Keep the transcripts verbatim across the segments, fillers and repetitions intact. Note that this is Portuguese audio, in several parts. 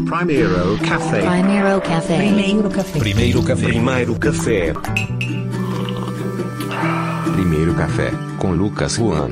Primeiro café. Primeiro café. Primeiro café. Primeiro café. Primeiro café. Primeiro café com Lucas Juan.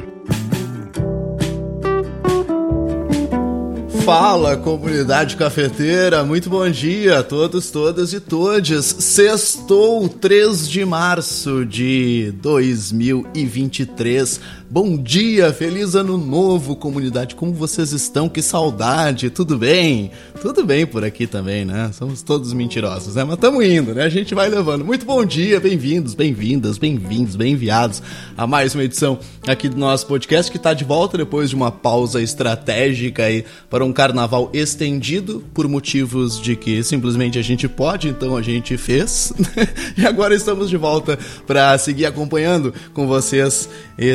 Fala, comunidade cafeteira, muito bom dia a todos, todas e todes. Sextou, três de março de dois mil e vinte e três. Bom dia, feliz ano novo, comunidade. Como vocês estão? Que saudade, tudo bem? Tudo bem por aqui também, né? Somos todos mentirosos, né? Mas estamos indo, né? A gente vai levando. Muito bom dia, bem-vindos, bem-vindas, bem-vindos, bem-enviados a mais uma edição aqui do nosso podcast, que está de volta depois de uma pausa estratégica aí para um carnaval estendido por motivos de que simplesmente a gente pode, então a gente fez. E agora estamos de volta para seguir acompanhando com vocês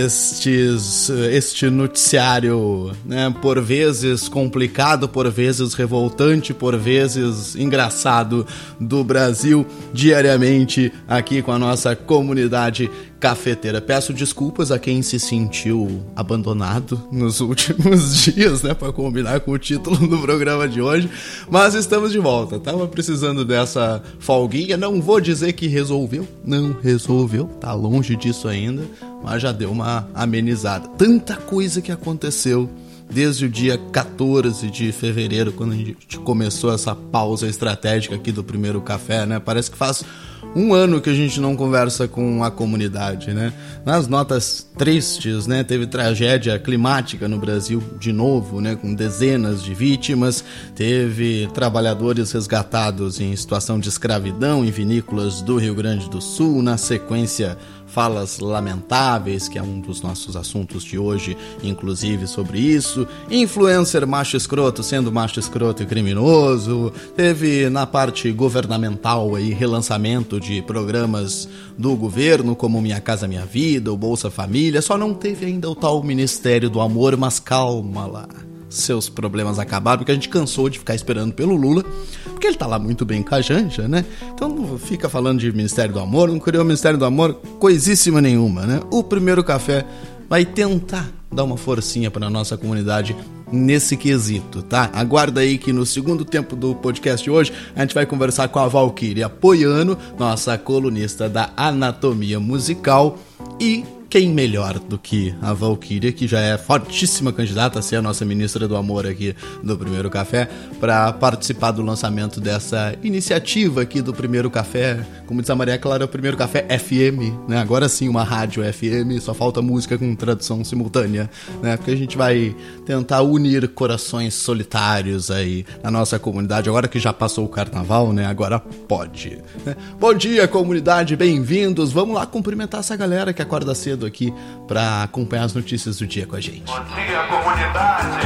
estes, este noticiário, né, por vezes complicado, por vezes revoltante, por vezes engraçado do Brasil, diariamente aqui com a nossa comunidade cafeteira. Peço desculpas a quem se sentiu abandonado nos últimos dias, né, para combinar com o título do programa de hoje, mas estamos de volta. Tava precisando dessa folguinha, não vou dizer que resolveu, não resolveu, tá longe disso ainda, mas já deu uma amenizada. Tanta coisa que aconteceu desde o dia quatorze de fevereiro, quando a gente começou essa pausa estratégica aqui do Primeiro Café, né? Parece que faz um ano que a gente não conversa com a comunidade, né? Nas notas tristes, né? Teve tragédia climática no Brasil de novo, né? Com dezenas de vítimas. Teve trabalhadores resgatados em situação de escravidão em vinícolas do Rio Grande do Sul. Na sequência, falas lamentáveis, que é um dos nossos assuntos de hoje, inclusive sobre isso. Influencer macho escroto sendo macho escroto e criminoso. Teve na parte governamental aí relançamento de programas do governo, como Minha Casa Minha Vida, o Bolsa Família. Só não teve ainda o tal Ministério do Amor, mas calma lá. Seus problemas acabaram, porque a gente cansou de ficar esperando pelo Lula, porque ele tá lá muito bem com a Janja, né? Então não fica falando de Ministério do Amor, não criou o Ministério do Amor coisíssima nenhuma, né? O Primeiro Café vai tentar dar uma forcinha para a nossa comunidade nesse quesito, tá? Aguarda aí que no segundo tempo do podcast de hoje a gente vai conversar com a Valquíria Poiano, nossa colunista da Anatomia Musical, e quem melhor do que a Valquíria, que já é fortíssima candidata a ser a nossa ministra do amor aqui do Primeiro Café, para participar do lançamento dessa iniciativa aqui do Primeiro Café. Como diz a Maria Clara, o Primeiro Café F M, né? Agora sim uma rádio F M, só falta música com tradução simultânea, né? Porque a gente vai tentar unir corações solitários aí na nossa comunidade, agora que já passou o carnaval, né? Agora pode, né? Bom dia, comunidade, bem-vindos. Vamos lá cumprimentar essa galera que acorda cedo aqui para acompanhar as notícias do dia com a gente. Bom dia, comunidade.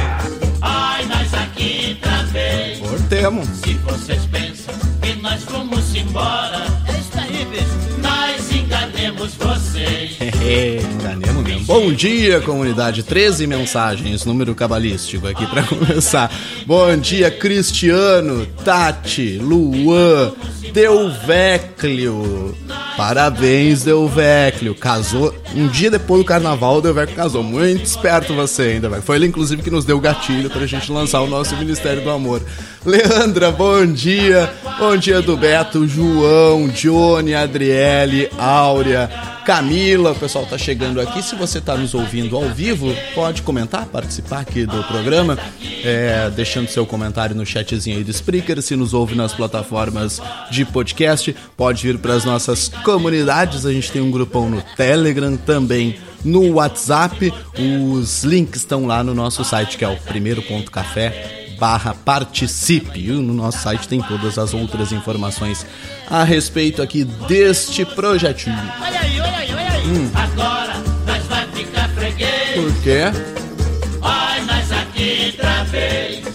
Ai, nós aqui também. Cortemos. Se vocês pensam que nós vamos embora, é isso aí, bicho. Nós enganemos vocês. Enganemos mesmo. Bom dia, comunidade. treze mensagens, número cabalístico aqui para começar. Bom dia, Cristiano, Tati, Luan, Delvéclio. Parabéns, Delvéclio. Casou um dia depois do carnaval, o Delvéclio casou. Muito esperto você ainda, velho. Foi ele, inclusive, que nos deu o gatilho pra gente lançar o nosso Ministério do Amor. Leandra, bom dia. Bom dia do Beto, João, Johnny, Adriele, Áurea, Camila. O pessoal tá chegando aqui. Se você tá nos ouvindo ao vivo, pode comentar, participar aqui do programa, é, deixando seu comentário no chatzinho aí do Spreaker. Se nos ouve nas plataformas de podcast, pode vir para as nossas comunidades. A gente tem um grupão no Telegram, também no WhatsApp. Os links estão lá no nosso site, que é o primeiro ponto café barra participe. E no nosso site tem todas as outras informações a respeito aqui deste projetinho. Olha aí, olha aí, olha aí. Hum. Agora nós vai ficar freguês. Por quê? Ai, nós aqui outra vez.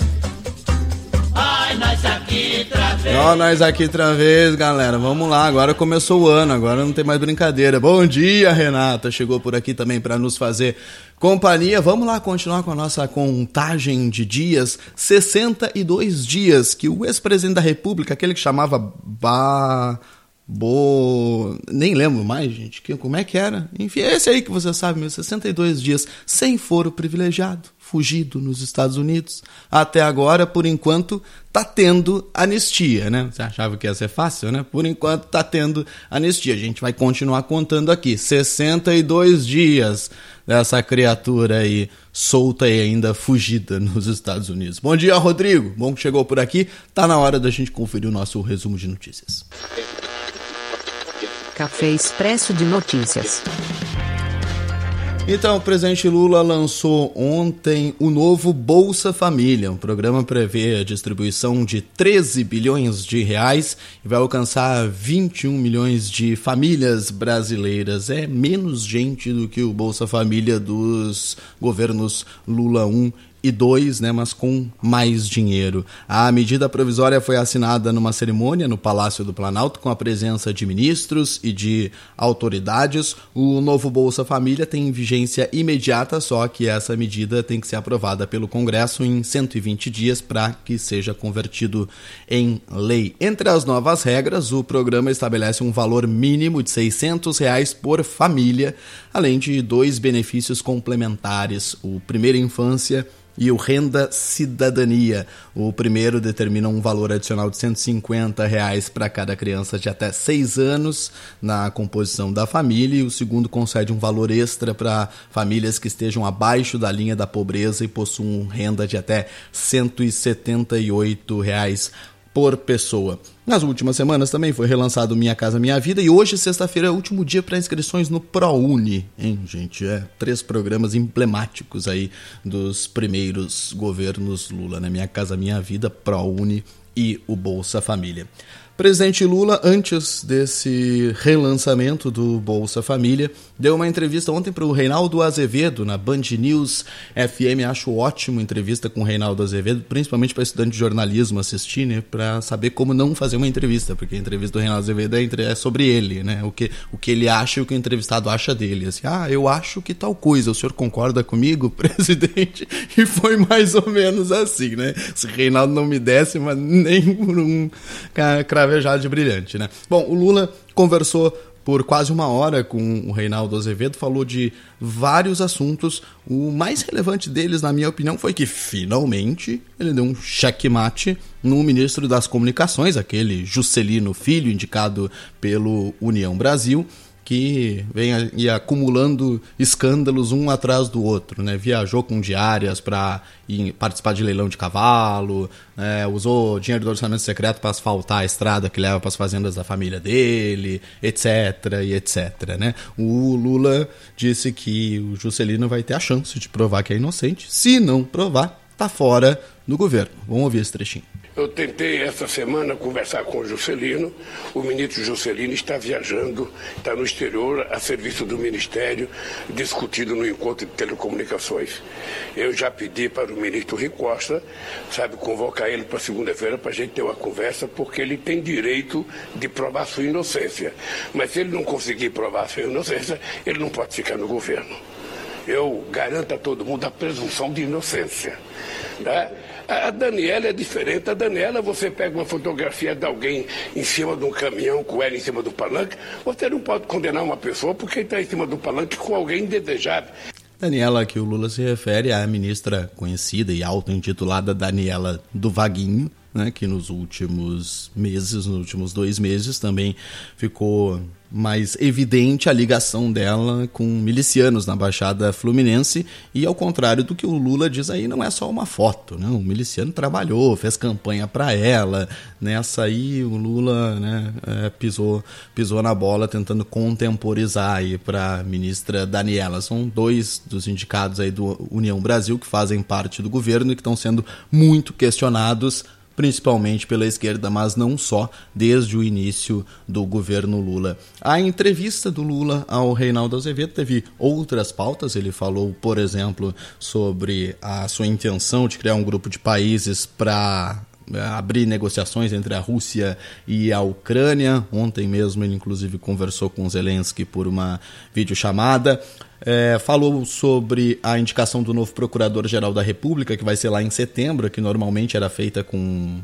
Ai, nós aqui outra vez. Ó, nós aqui outra vez, galera. Vamos lá, agora começou o ano, agora não tem mais brincadeira. Bom dia, Renata. Chegou por aqui também para nos fazer companhia. Vamos lá continuar com a nossa contagem de dias. sessenta e dois dias que o ex-presidente da República, aquele que chamava ba... Bo... Nem lembro mais, gente, que, como é que era. Enfim, é esse aí que você sabe, meus sessenta e dois dias sem foro privilegiado, fugido nos Estados Unidos. Até agora, por enquanto, tá tendo anistia, né? Você achava que ia ser fácil, né? Por enquanto tá tendo anistia. A gente vai continuar contando aqui. sessenta e dois dias dessa criatura aí solta e ainda fugida nos Estados Unidos. Bom dia, Rodrigo. Bom que chegou por aqui. Tá na hora da gente conferir o nosso resumo de notícias. Café Expresso de Notícias. Então, o presidente Lula lançou ontem o novo Bolsa Família. O programa prevê a distribuição de treze bilhões de reais e vai alcançar vinte e um milhões de famílias brasileiras. É menos gente do que o Bolsa Família dos governos Lula um e dois, né, mas com mais dinheiro. A medida provisória foi assinada numa cerimônia no Palácio do Planalto com a presença de ministros e de autoridades. O novo Bolsa Família tem vigência imediata, só que essa medida tem que ser aprovada pelo Congresso em cento e vinte dias para que seja convertido em lei. Entre as novas regras, o programa estabelece um valor mínimo de seiscentos reais por família, além de dois benefícios complementares, o Primeira Infância e o Renda Cidadania. O primeiro determina um valor adicional de cento e cinquenta reais para cada criança de até seis anos na composição da família, e o segundo concede um valor extra para famílias que estejam abaixo da linha da pobreza e possuam renda de até cento e setenta e oito reais por pessoa. Nas últimas semanas também foi relançado Minha Casa Minha Vida, e hoje, sexta-feira, é o último dia para inscrições no ProUni, hein, gente? É, três programas emblemáticos aí dos primeiros governos Lula, né? Minha Casa Minha Vida, ProUni e o Bolsa Família. Presidente Lula, antes desse relançamento do Bolsa Família, deu uma entrevista ontem para o Reinaldo Azevedo, na Band News F M. Acho ótimo entrevista com o Reinaldo Azevedo, principalmente para estudante de jornalismo assistir, né, para saber como não fazer uma entrevista, porque a entrevista do Reinaldo Azevedo é sobre ele, né, o que, o que ele acha e o que o entrevistado acha dele. Assim, ah, eu acho que tal coisa, o senhor concorda comigo, presidente? E foi mais ou menos assim, né? Se o Reinaldo não me desse, mas nem por um cravejado de brilhante, né? Bom, o Lula conversou por quase uma hora com o Reinaldo Azevedo, falou de vários assuntos. O mais relevante deles, na minha opinião, foi que finalmente ele deu um checkmate no ministro das Comunicações, aquele Juscelino Filho, indicado pelo União Brasil, que vem aí acumulando escândalos um atrás do outro, né? Viajou com diárias para participar de leilão de cavalo, é, usou dinheiro do orçamento secreto para asfaltar a estrada que leva para as fazendas da família dele, etc, e etc, né? O Lula disse que o Juscelino vai ter a chance de provar que é inocente. Se não provar, tá fora do governo. Vamos ouvir esse trechinho. Eu tentei essa semana conversar com o Juscelino. O ministro Juscelino está viajando, está no exterior, a serviço do Ministério, discutido no encontro de telecomunicações. Eu já pedi para o ministro Rui Costa, sabe, convocar ele para segunda-feira para a gente ter uma conversa, porque ele tem direito de provar sua inocência. Mas se ele não conseguir provar sua inocência, ele não pode ficar no governo. Eu garanto a todo mundo a presunção de inocência, tá? A Daniela é diferente. A Daniela, você pega uma fotografia de alguém em cima de um caminhão com ela em cima do palanque, você não pode condenar uma pessoa porque está em cima do palanque com alguém indesejável. Daniela, que o Lula se refere à ministra conhecida e auto-intitulada Daniela do Vaguinho, né, que nos últimos meses, nos últimos dois meses, também ficou mais evidente a ligação dela com milicianos na Baixada Fluminense, e ao contrário do que o Lula diz aí, não é só uma foto, né? O miliciano trabalhou, fez campanha para ela. Nessa aí o Lula, né, é, pisou, pisou na bola tentando contemporizar aí para a ministra Daniela. São dois dos indicados aí do União Brasil que fazem parte do governo e que estão sendo muito questionados, principalmente pela esquerda, mas não só, desde o início do governo Lula. A entrevista do Lula ao Reinaldo Azevedo teve outras pautas. Ele falou, por exemplo, sobre a sua intenção de criar um grupo de países para abrir negociações entre a Rússia e a Ucrânia. Ontem mesmo ele inclusive conversou com Zelensky por uma videochamada. É, falou sobre a indicação do novo Procurador-Geral da República, que vai ser lá em setembro, que normalmente era feita com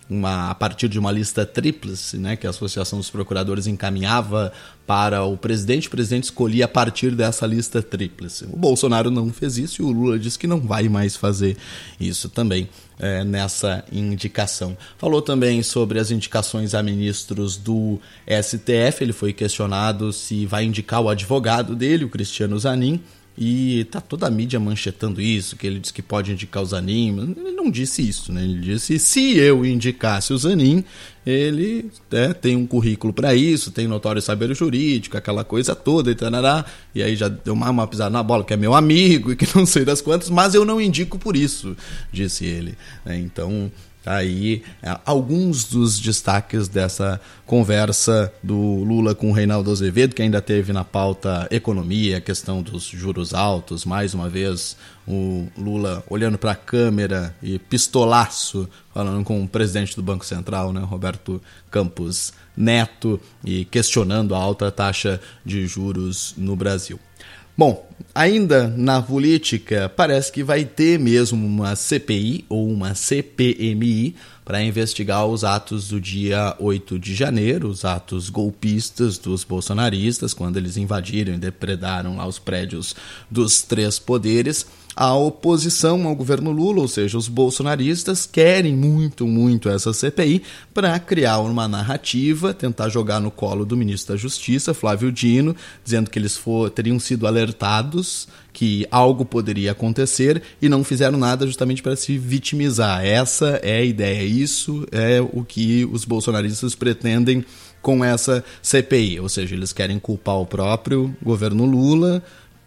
uma, a partir de uma lista tríplice, né, que a Associação dos Procuradores encaminhava para o presidente, o presidente escolhia a partir dessa lista tríplice. O Bolsonaro não fez isso e o Lula disse que não vai mais fazer isso também é, nessa indicação. Falou também sobre as indicações a ministros do S T F, ele foi questionado se vai indicar o advogado dele, o Cristiano Zanin, e tá toda a mídia manchetando isso, que ele disse que pode indicar o Zanin. Ele não disse isso, né? Ele disse, se eu indicasse o Zanin, ele né, tem um currículo para isso, tem notório saber jurídico, aquela coisa toda, e tarará, e aí já deu uma, uma pisada na bola, que é meu amigo, e que não sei das quantas, mas eu não indico por isso, disse ele. Então, aí, alguns dos destaques dessa conversa do Lula com o Reinaldo Azevedo, que ainda teve na pauta economia, a questão dos juros altos, mais uma vez o Lula olhando para a câmera e pistolaço, falando com o presidente do Banco Central, né, Roberto Campos Neto, e questionando a alta taxa de juros no Brasil. Bom, ainda na política, parece que vai ter mesmo uma C P I ou uma C P M I para investigar os atos do dia oito de janeiro, os atos golpistas dos bolsonaristas, quando eles invadiram e depredaram lá os prédios dos três poderes. A oposição ao governo Lula, ou seja, os bolsonaristas, querem muito, muito essa C P I para criar uma narrativa, tentar jogar no colo do ministro da Justiça, Flávio Dino, dizendo que eles for, teriam sido alertados que algo poderia acontecer e não fizeram nada justamente para se vitimizar. Essa é a ideia, isso é o que os bolsonaristas pretendem com essa C P I, ou seja, eles querem culpar o próprio governo Lula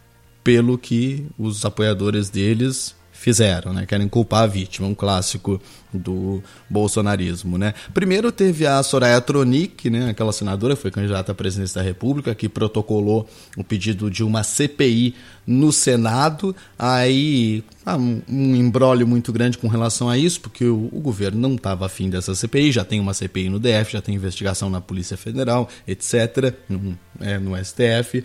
pelo que os apoiadores deles fizeram, né? Querem culpar a vítima, um clássico do bolsonarismo, né? Primeiro teve a Soraya Tronic, né? Aquela senadora que foi candidata à presidência da República, que protocolou o pedido de uma C P I no Senado. Aí ah, um, um imbróglio muito grande com relação a isso, porque o, o governo não estava afim dessa C P I, já tem uma C P I no D F, já tem investigação na Polícia Federal, etcétera, no, é, no S T F.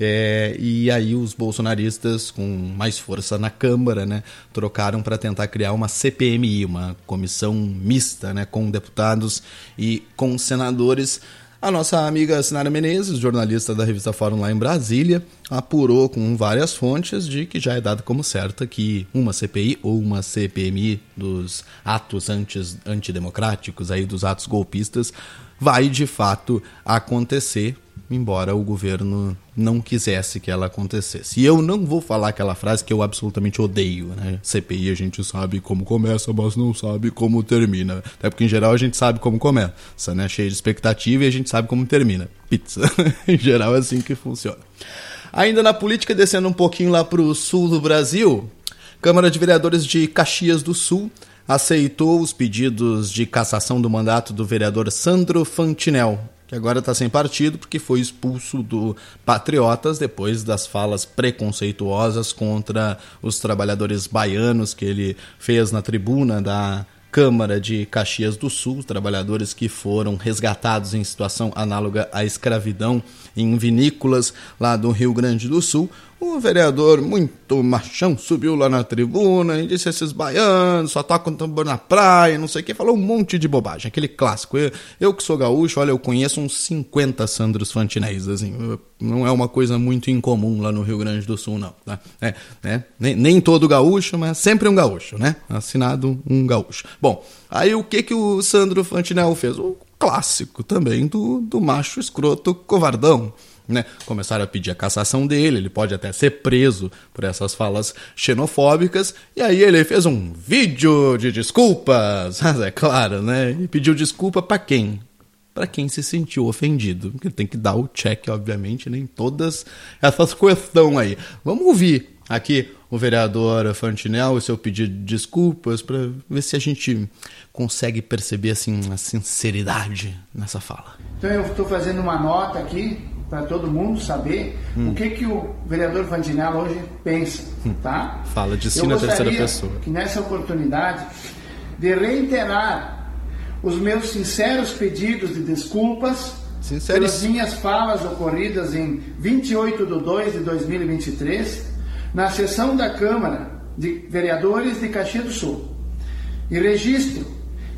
É, e aí os bolsonaristas, com mais força na Câmara, né, trocaram para tentar criar uma C P M I, uma comissão mista, né, com deputados e com senadores. A nossa amiga Sinara Menezes, jornalista da revista Fórum lá em Brasília, apurou com várias fontes de que já é dado como certa que uma C P I ou uma C P M I dos atos antes, antidemocráticos, aí, dos atos golpistas, vai de fato acontecer, embora o governo não quisesse que ela acontecesse. E eu não vou falar aquela frase que eu absolutamente odeio, né? C P I a gente sabe como começa, mas não sabe como termina. Até porque em geral a gente sabe como começa, né? Cheio de expectativa, e a gente sabe como termina. Pizza. Em geral é assim que funciona. Ainda na política, descendo um pouquinho lá para o sul do Brasil, Câmara de Vereadores de Caxias do Sul aceitou os pedidos de cassação do mandato do vereador Sandro Fantinel, que agora está sem partido porque foi expulso do Patriotas depois das falas preconceituosas contra os trabalhadores baianos que ele fez na tribuna da Câmara de Caxias do Sul, trabalhadores que foram resgatados em situação análoga à escravidão em vinícolas lá do Rio Grande do Sul. O vereador, muito machão, subiu lá na tribuna e disse: esses baianos só tocam tambor na praia, não sei o que, falou um monte de bobagem, aquele clássico. Eu, eu que sou gaúcho, olha, eu conheço uns cinquenta Sandros Fantinéis, assim, não é uma coisa muito incomum lá no Rio Grande do Sul, não. Tá? É, né? nem, nem todo gaúcho, mas sempre um gaúcho, né? Assinado um gaúcho. Bom, aí o que, que o Sandro Fantinel fez? O clássico também do, do macho escroto covardão. Né? Começaram a pedir a cassação dele, ele pode até ser preso por essas falas xenofóbicas, e aí ele fez um vídeo de desculpas, é claro, né? E pediu desculpa para quem? Para quem se sentiu ofendido, porque tem que dar o check, obviamente, nem todas essas questões aí. Vamos ouvir aqui o vereador Fantinel e seu pedido de desculpas para ver se a gente consegue perceber assim a sinceridade nessa fala. Então eu estou fazendo uma nota aqui para todo mundo saber hum. o que, que o vereador Fantinel hoje pensa, hum. tá? Fala de si na terceira pessoa. Que nessa oportunidade de reiterar os meus sinceros pedidos de desculpas pelas minhas falas ocorridas em vinte e oito de dois de dois mil e vinte e três na sessão da Câmara de Vereadores de Caxias do Sul. E registro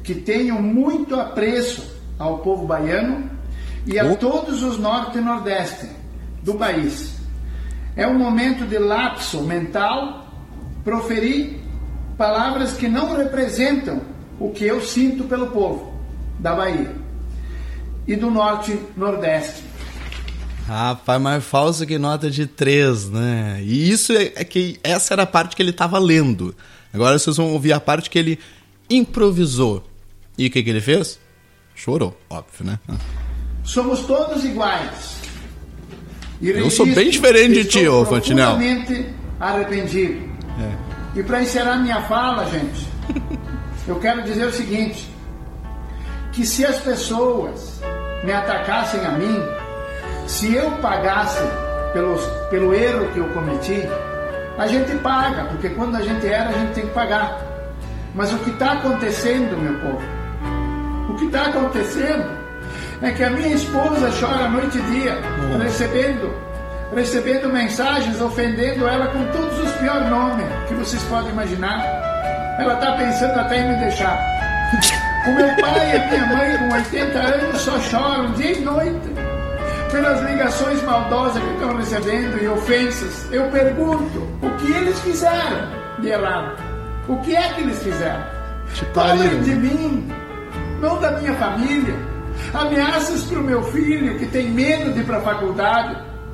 que tenho muito apreço ao povo baiano e a oh. todos os norte e nordeste do país. É um momento de lapso mental proferir palavras que não representam o que eu sinto pelo povo da Bahia e do norte e nordeste. Rapaz, mais falso que nota de três, né? E isso é, é que essa era a parte que ele estava lendo. Agora vocês vão ouvir a parte que ele improvisou. E o que, que ele fez? Chorou, óbvio, né? Somos todos iguais. E eu sou bem diferente de ti, ô Fantinel. Profundamente arrependido. É. E para encerrar minha fala, gente, eu quero dizer o seguinte: que se as pessoas me atacassem a mim, se eu pagasse pelos, pelo erro que eu cometi, a gente paga, porque quando a gente erra, a gente tem que pagar. Mas o que está acontecendo, meu povo, o que está acontecendo é que a minha esposa chora noite e dia, uhum. recebendo, recebendo mensagens, ofendendo ela com todos os piores nomes que vocês podem imaginar. Ela está pensando até em me deixar. O meu pai e a minha mãe, com oitenta anos, só choram dia e noite pelas ligações maldosas que estão recebendo e ofensas. Eu pergunto, o que eles fizeram de errado? O que é que eles fizeram? Falem de mim, não da minha família. Ameaças para o meu filho, que tem medo de ir para a faculdade.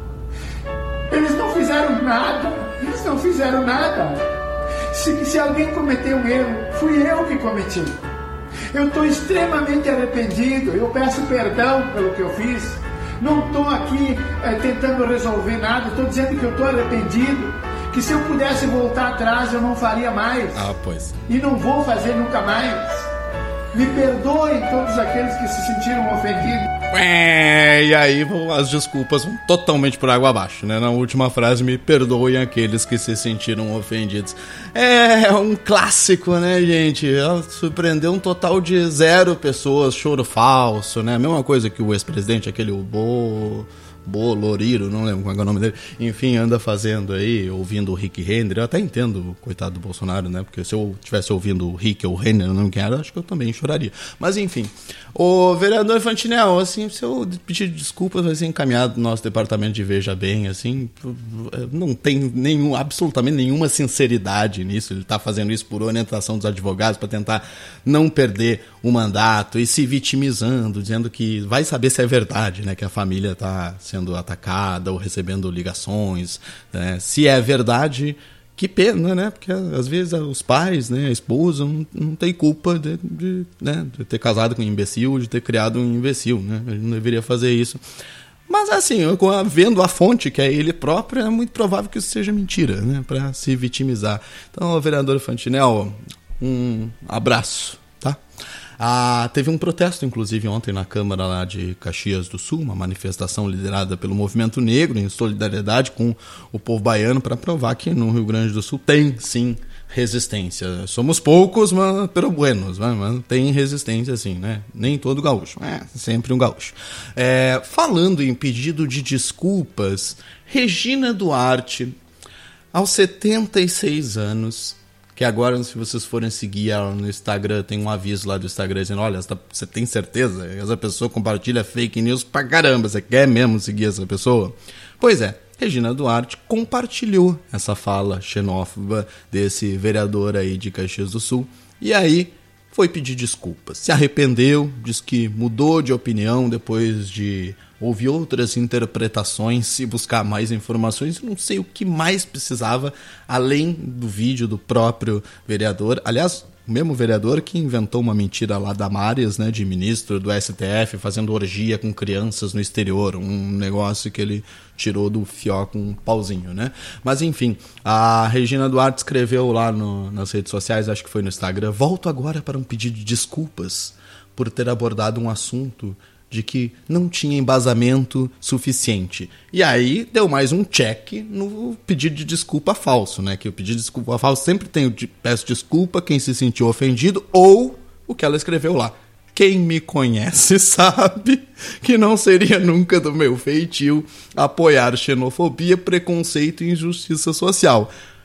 Eles não fizeram nada. Eles não fizeram nada. Se, se alguém cometeu um erro, fui eu que cometi. Eu estou extremamente arrependido. Eu peço perdão pelo que eu fiz. Não estou aqui é, tentando resolver nada. Estou dizendo que eu estou arrependido. Que se eu pudesse voltar atrás, eu não faria mais. Ah, pois. E não vou fazer nunca mais. Me perdoem todos aqueles que se sentiram ofendidos. É, e aí as desculpas vão totalmente por água abaixo, né? Na última frase, me perdoem aqueles que se sentiram ofendidos. É, é um clássico, né, gente? Surpreendeu um total de zero pessoas, choro falso, né? A mesma coisa que o ex-presidente, aquele o Bo... Boloriro, não lembro qual é o nome dele, enfim, anda fazendo aí, ouvindo o Rick Renner. Eu até entendo o coitado do Bolsonaro, né? Porque se eu estivesse ouvindo o Rick ou o Renner, não quero, acho que eu também choraria. Mas enfim, o vereador Fantinel, assim, se eu pedir desculpas, vai ser encaminhado no nosso departamento de Veja Bem, assim, não tem nenhum, absolutamente nenhuma sinceridade nisso. Ele está fazendo isso por orientação dos advogados para tentar não perder o mandato e se vitimizando, dizendo que vai saber se é verdade, né? Que a família está sendo atacada ou recebendo ligações, né? Se é verdade, que pena, né? Porque às vezes os pais, né, a esposa não, não tem culpa de, de, né, de ter casado com um imbecil, de ter criado um imbecil, né? Ele não deveria fazer isso. Mas assim, eu, vendo a fonte, que é ele próprio, é muito provável que isso seja mentira, né? Para se vitimizar. Então, vereador Fantinel, um abraço, tá? Ah, teve um protesto, inclusive, ontem na Câmara lá de Caxias do Sul, uma manifestação liderada pelo Movimento Negro, em solidariedade com o povo baiano, para provar que no Rio Grande do Sul tem, sim, resistência. Somos poucos, mas pero buenos, mas tem resistência, sim, né? Nem todo gaúcho, é sempre um gaúcho. É, falando em pedido de desculpas, Regina Duarte, aos setenta e seis anos... que agora, se vocês forem seguir ela no Instagram, tem um aviso lá do Instagram dizendo, olha, você tem certeza? Essa pessoa compartilha fake news pra caramba, você quer mesmo seguir essa pessoa? Pois é, Regina Duarte compartilhou essa fala xenófoba desse vereador aí de Caxias do Sul, e aí foi pedir desculpas. Se arrependeu, diz que mudou de opinião depois de ouvir outras interpretações e buscar mais informações. Não sei o que mais precisava, além do vídeo do próprio vereador. Aliás, o mesmo vereador que inventou uma mentira lá da Damares, né, de ministro do S T F, fazendo orgia com crianças no exterior. Um negócio que ele tirou do fió com um pauzinho, né? Mas enfim, a Regina Duarte escreveu lá no, nas redes sociais, acho que foi no Instagram, volto agora para um pedido de desculpas por ter abordado um assunto de que não tinha embasamento suficiente. E aí deu mais um check no pedido de desculpa falso, né? Que o pedido de desculpa falso sempre tem o de peço desculpa quem se sentiu ofendido ou o que ela escreveu lá. Quem me conhece sabe que não seria nunca do meu feitio apoiar xenofobia, preconceito e injustiça social.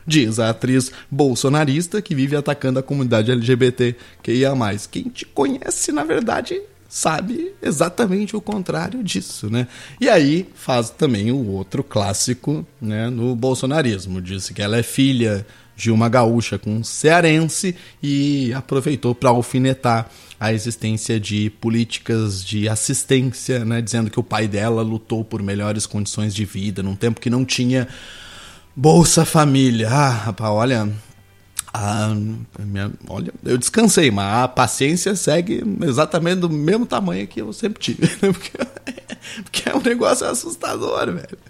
diz a atriz bolsonarista que vive atacando a comunidade L G B T Q I A mais. Quem te conhece, na verdade, sabe exatamente o contrário disso, né? E aí faz também o outro clássico, né, no bolsonarismo. Disse que ela é filha de uma gaúcha com um cearense e aproveitou para alfinetar a existência de políticas de assistência, né, dizendo que o pai dela lutou por melhores condições de vida num tempo que não tinha Bolsa Família. Ah, rapaz, olha... Ah, minha, olha, eu descansei, mas a paciência segue exatamente do mesmo tamanho que eu sempre tive, né? porque, porque é um negócio assustador, velho.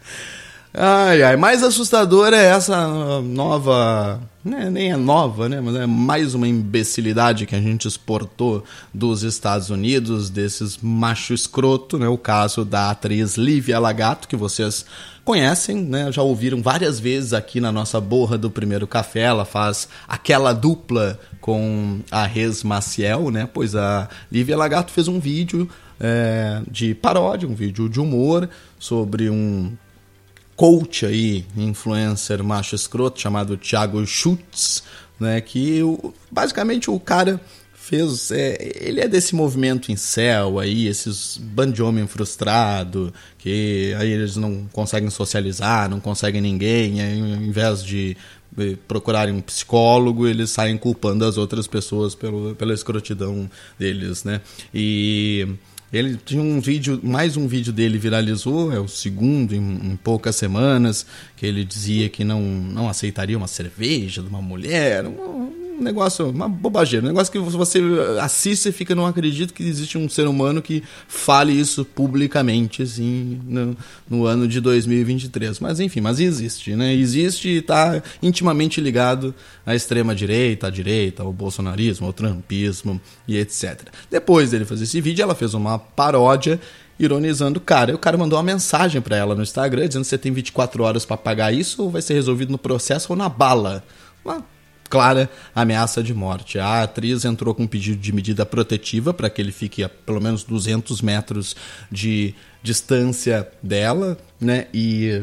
Ai, ai, mais assustador é essa nova, né, nem é nova, né, mas é mais uma imbecilidade que a gente exportou dos Estados Unidos, desses macho escroto, né, o caso da atriz Lívia Lagato, que vocês conhecem, né, já ouviram várias vezes aqui na nossa borra do Primeiro Café. Ela faz aquela dupla com a Rez Maciel, né, pois a Lívia Lagato fez um vídeo é, de paródia, um vídeo de humor sobre um coach aí, influencer macho escroto, chamado Thiago Schultz, né, que o, basicamente o cara fez, é, ele é desse movimento incel aí, esses bando de homem frustrado, que aí eles não conseguem socializar, não conseguem ninguém, aí, ao invés de procurarem um psicólogo, eles saem culpando as outras pessoas pelo, pela escrotidão deles, né, e... Ele tinha um vídeo, mais um vídeo dele viralizou, é o segundo em, em poucas semanas, que ele dizia que não, não aceitaria uma cerveja de uma mulher, um, um negócio, uma bobageira, um negócio que você assiste e fica, não acredito que existe um ser humano que fale isso publicamente, assim, no, no ano de dois mil e vinte e três. Mas enfim, mas existe, né? Existe e está intimamente ligado à extrema-direita, à direita, ao bolsonarismo, ao trumpismo e etcétera. Depois dele fazer esse vídeo, ela fez uma paródia ironizando o cara. E o cara mandou uma mensagem para ela no Instagram dizendo que você tem vinte e quatro horas para pagar isso ou vai ser resolvido no processo ou na bala. Uma clara ameaça de morte. A atriz entrou com um pedido de medida protetiva para que ele fique a pelo menos duzentos metros de distância dela, né? E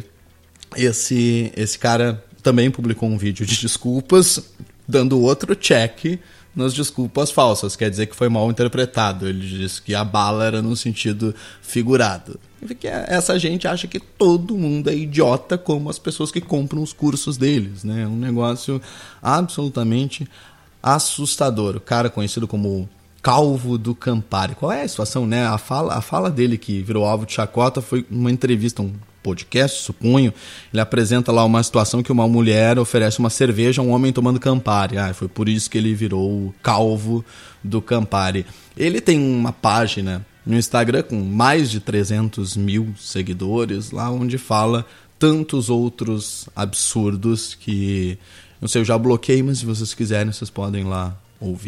esse, esse cara também publicou um vídeo de desculpas, dando outro check nas desculpas falsas, quer dizer que foi mal interpretado. Ele disse que a bala era no sentido figurado. Porque essa gente acha que todo mundo é idiota, como as pessoas que compram os cursos deles, né? É um negócio absolutamente assustador. O cara conhecido como Calvo do Campari. Qual é a situação, né? A fala, a fala dele que virou alvo de chacota foi uma entrevista, um podcast, suponho. Ele apresenta lá uma situação que uma mulher oferece uma cerveja a um homem tomando Campari. Ah, foi por isso que ele virou o Calvo do Campari. Ele tem uma página no Instagram com mais de trezentos mil seguidores, lá onde fala tantos outros absurdos que, não sei, eu já bloqueei, mas se vocês quiserem, vocês podem lá ouvir.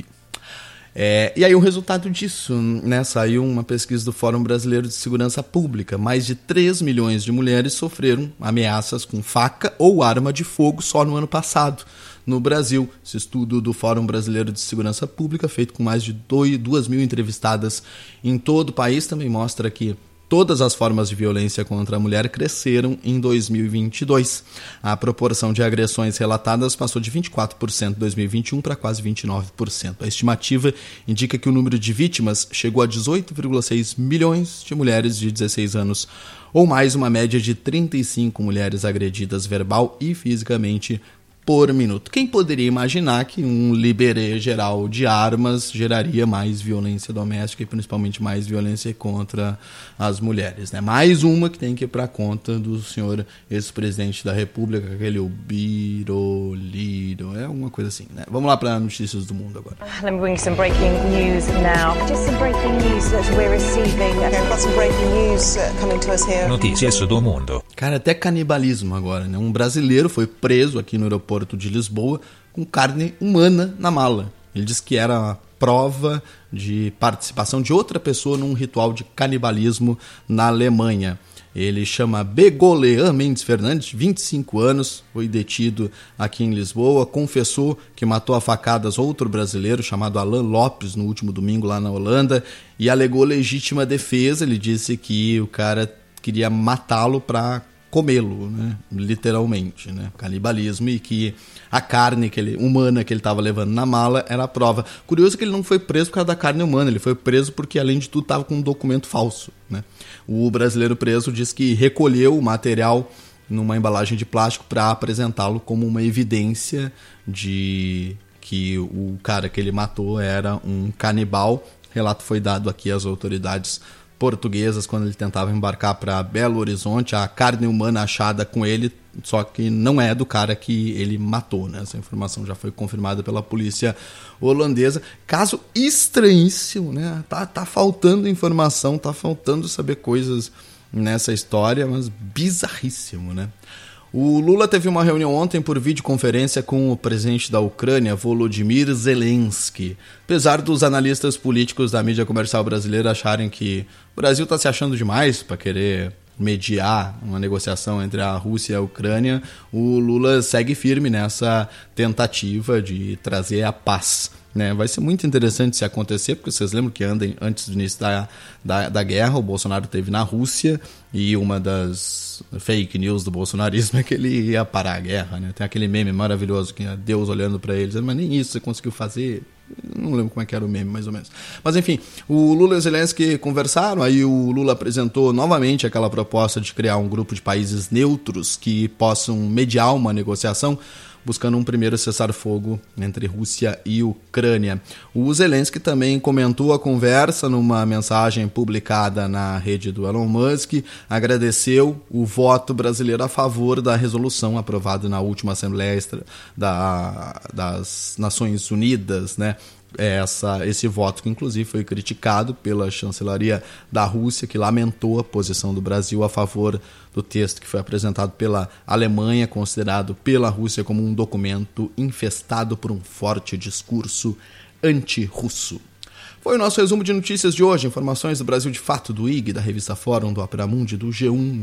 É, e aí o resultado disso, né, saiu uma pesquisa do Fórum Brasileiro de Segurança Pública. Mais de três milhões de mulheres sofreram ameaças com faca ou arma de fogo só no ano passado no Brasil. Esse estudo do Fórum Brasileiro de Segurança Pública, feito com mais de duas mil entrevistadas em todo o país, também mostra que todas as formas de violência contra a mulher cresceram em dois mil e vinte e dois. A proporção de agressões relatadas passou de vinte e quatro por cento em dois mil e vinte e um para quase vinte e nove por cento. A estimativa indica que o número de vítimas chegou a dezoito vírgula seis milhões de mulheres de dezesseis anos ou mais, uma média de trinta e cinco mulheres agredidas verbal e fisicamente por minuto. Quem poderia imaginar que um liberé geral de armas geraria mais violência doméstica e principalmente mais violência contra as mulheres, né? Mais uma que tem que ir para conta do senhor ex-presidente da República, aquele Biroliro, é uma coisa assim, né? Vamos lá para notícias do mundo agora. Let me bring you some breaking news now. Just some breaking news that we're receiving. Okay, we've got some breaking news coming to us here. Notícias do mundo. Cara, até canibalismo agora, né? Um brasileiro foi preso aqui no aeroporto de Lisboa com carne humana na mala. Ele disse que era a prova de participação de outra pessoa num ritual de canibalismo na Alemanha. Ele chama Begolean Mendes Fernandes, vinte e cinco anos, foi detido aqui em Lisboa, confessou que matou a facadas outro brasileiro chamado Alan Lopes no último domingo lá na Holanda e alegou legítima defesa. Ele disse que o cara queria matá-lo para comê-lo, né? Literalmente, né? Canibalismo, e que a carne que ele, humana que ele estava levando na mala era a prova. Curioso que ele não foi preso por causa da carne humana, ele foi preso porque, além de tudo, estava com um documento falso, né? O brasileiro preso diz que recolheu o material numa embalagem de plástico para apresentá-lo como uma evidência de que o cara que ele matou era um canibal. O relato foi dado aqui às autoridades portuguesas quando ele tentava embarcar para Belo Horizonte. A carne humana achada com ele, só que não é do cara que ele matou, né? Essa informação já foi confirmada pela polícia holandesa. Caso estranhíssimo, né? Tá, tá faltando informação, tá faltando saber coisas nessa história, mas bizarríssimo, né? O Lula teve uma reunião ontem por videoconferência com o presidente da Ucrânia, Volodymyr Zelensky. Apesar dos analistas políticos da mídia comercial brasileira acharem que o Brasil está se achando demais para querer mediar uma negociação entre a Rússia e a Ucrânia, o Lula segue firme nessa tentativa de trazer a paz, né? Vai ser muito interessante se acontecer, porque vocês lembram que andem, antes do início da, da, da guerra, o Bolsonaro esteve na Rússia, e uma das fake news do bolsonarismo é que ele ia parar a guerra, né? Tem aquele meme maravilhoso que é Deus olhando para ele, dizendo, mas nem isso você conseguiu fazer. Não lembro como é que era o meme, mais ou menos. Mas enfim, o Lula e o Zelensky conversaram, aí o Lula apresentou novamente aquela proposta de criar um grupo de países neutros que possam mediar uma negociação, buscando um primeiro cessar-fogo entre Rússia e Ucrânia. O Zelensky também comentou a conversa numa mensagem publicada na rede do Elon Musk, agradeceu o voto brasileiro a favor da resolução aprovada na última Assembleia da, das Nações Unidas, né? Essa, esse voto que inclusive foi criticado pela chancelaria da Rússia, que lamentou a posição do Brasil a favor do texto que foi apresentado pela Alemanha, considerado pela Rússia como um documento infestado por um forte discurso anti-russo. Foi o nosso resumo de notícias de hoje. Informações do Brasil de Fato, do I G, da revista Fórum, do Opera Mundi, do G um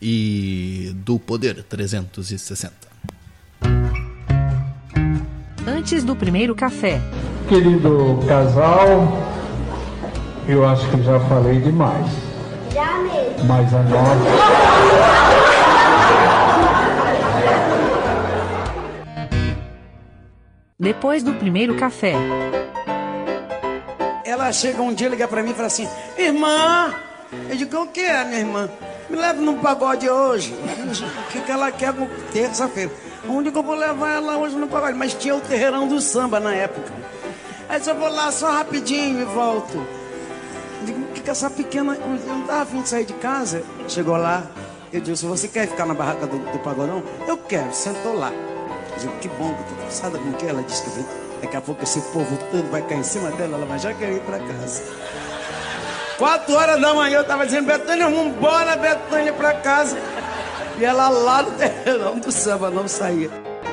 e do Poder trezentos e sessenta. Antes do primeiro café. Querido casal, eu acho que já falei demais. Já mesmo. Mas a nova... Depois do primeiro café. Ela chega um dia, liga pra mim e fala assim, irmã, eu digo, o que é, minha irmã? Me leva num pagode hoje. O que, que ela quer terça-feira? Onde que eu vou levar ela hoje no pagode? Mas tinha o terreirão do samba na época. Aí eu vou lá só rapidinho e volto. Eu digo, o que, que essa pequena... Eu não tava afim de sair de casa. Chegou lá, eu disse, você quer ficar na barraca do, do pagodão? Eu quero, sentou lá. Eu digo, que bom, que tô cansada com o que? Ela disse que daqui a pouco esse povo todo vai cair em cima dela, ela vai já querer ir pra casa. Quatro horas da manhã eu tava dizendo, Betânia, vambora, Betânia, pra casa. E ela lá no terreirão do samba não saía.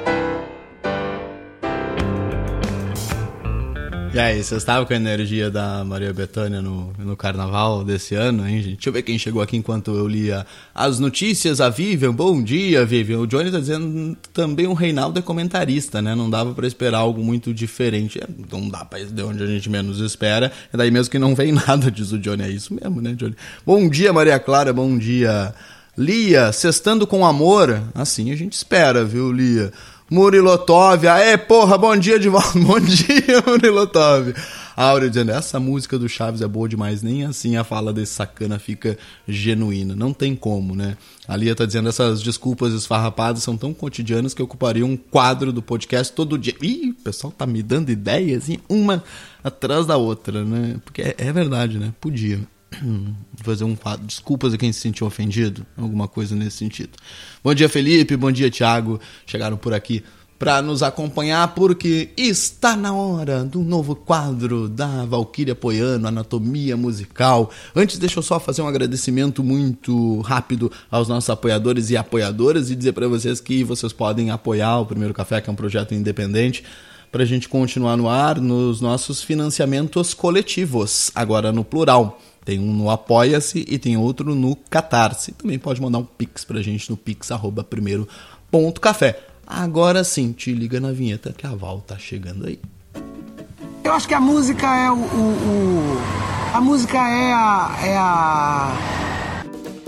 E aí, vocês estavam com a energia da Maria Bethânia no, no carnaval desse ano, hein, gente? Deixa eu ver quem chegou aqui enquanto eu lia as notícias. A Vivian, bom dia, Vivian. O Johnny tá dizendo também o Reinaldo é comentarista, né? Não dava pra esperar algo muito diferente. Não dá pra ir de onde a gente menos espera. É daí mesmo que não vem nada, diz o Johnny. É isso mesmo, né, Johnny? Bom dia, Maria Clara, bom dia, Lia. Sextando com amor? Assim a gente espera, viu, Lia? Murilotov, aê, porra, bom dia de volta, bom dia, Murilotov. Áureo dizendo, essa música do Chaves é boa demais, nem assim a fala desse sacana fica genuína, não tem como, né? A Lia tá dizendo, essas desculpas esfarrapadas são tão cotidianas que ocuparia um quadro do podcast todo dia. Ih, o pessoal tá me dando ideias, hein? Uma atrás da outra, né? Porque é, é verdade, né? Podia fazer um quadro, desculpas a quem se sentiu ofendido, alguma coisa nesse sentido. Bom dia, Felipe, bom dia, Thiago, chegaram por aqui para nos acompanhar porque está na hora do novo quadro da Valquíria Poiano, Anatomia Musical. Antes, deixa eu só fazer um agradecimento muito rápido aos nossos apoiadores e apoiadoras e dizer para vocês que vocês podem apoiar o Primeiro Café, que é um projeto independente, para a gente continuar no ar nos nossos financiamentos coletivos, agora no plural. Tem um no Apoia-se e tem outro no Catarse. Também pode mandar um pix pra gente no pix arroba primeiro ponto café. Agora sim, te liga na vinheta que a Val tá chegando aí. Eu acho que a música é o... o, o a música é a... É a...